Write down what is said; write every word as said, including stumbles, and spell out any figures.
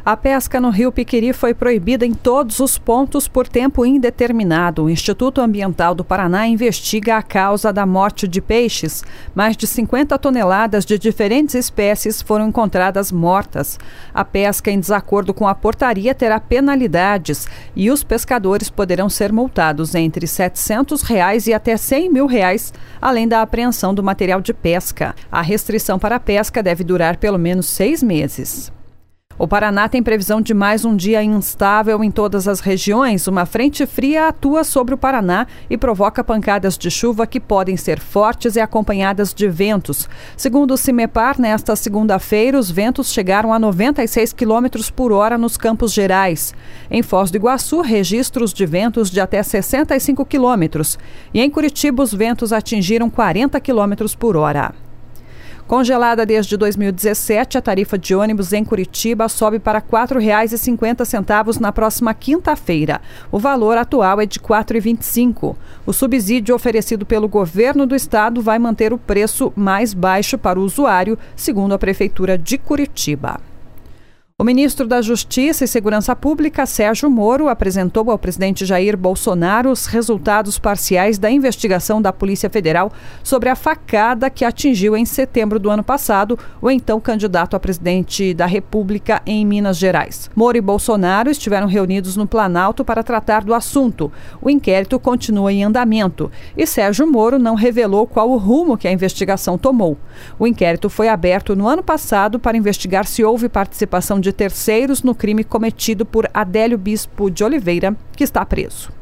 A pesca no Rio Piquiri foi proibida em todos os pontos por tempo indeterminado. O Instituto Ambiental do Paraná investiga a causa da morte de peixes. Mais de cinquenta toneladas de diferentes espécies foram encontradas mortas. A pesca em desacordo com a portaria terá penalidades e os pescadores poderão ser multados entre setecentos reais e até cem mil reais, além da apreensão do material de pesca. A restrição para a pesca deve durar pelo menos seis meses. O Paraná tem previsão de mais um dia instável em todas as regiões. Uma frente fria atua sobre o Paraná e provoca pancadas de chuva que podem ser fortes e acompanhadas de ventos. Segundo o CIMEPAR, nesta segunda-feira, os ventos chegaram a noventa e seis quilômetros por hora nos Campos Gerais. Em Foz do Iguaçu, registros de ventos de até sessenta e cinco quilômetros. E em Curitiba, os ventos atingiram quarenta quilômetros por hora. Congelada desde dois mil e dezessete, a tarifa de ônibus em Curitiba sobe para quatro reais e cinquenta centavos na próxima quinta-feira. O valor atual é de quatro reais e vinte e cinco centavos. O subsídio oferecido pelo governo do estado vai manter o preço mais baixo para o usuário, segundo a Prefeitura de Curitiba. O ministro da Justiça e Segurança Pública, Sérgio Moro, apresentou ao presidente Jair Bolsonaro os resultados parciais da investigação da Polícia Federal sobre a facada que atingiu em setembro do ano passado o então candidato a presidente da República em Minas Gerais. Moro e Bolsonaro estiveram reunidos no Planalto para tratar do assunto. O inquérito continua em andamento e Sérgio Moro não revelou qual o rumo que a investigação tomou. O inquérito foi aberto no ano passado para investigar se houve participação de terceiros no crime cometido por Adélio Bispo de Oliveira, que está preso.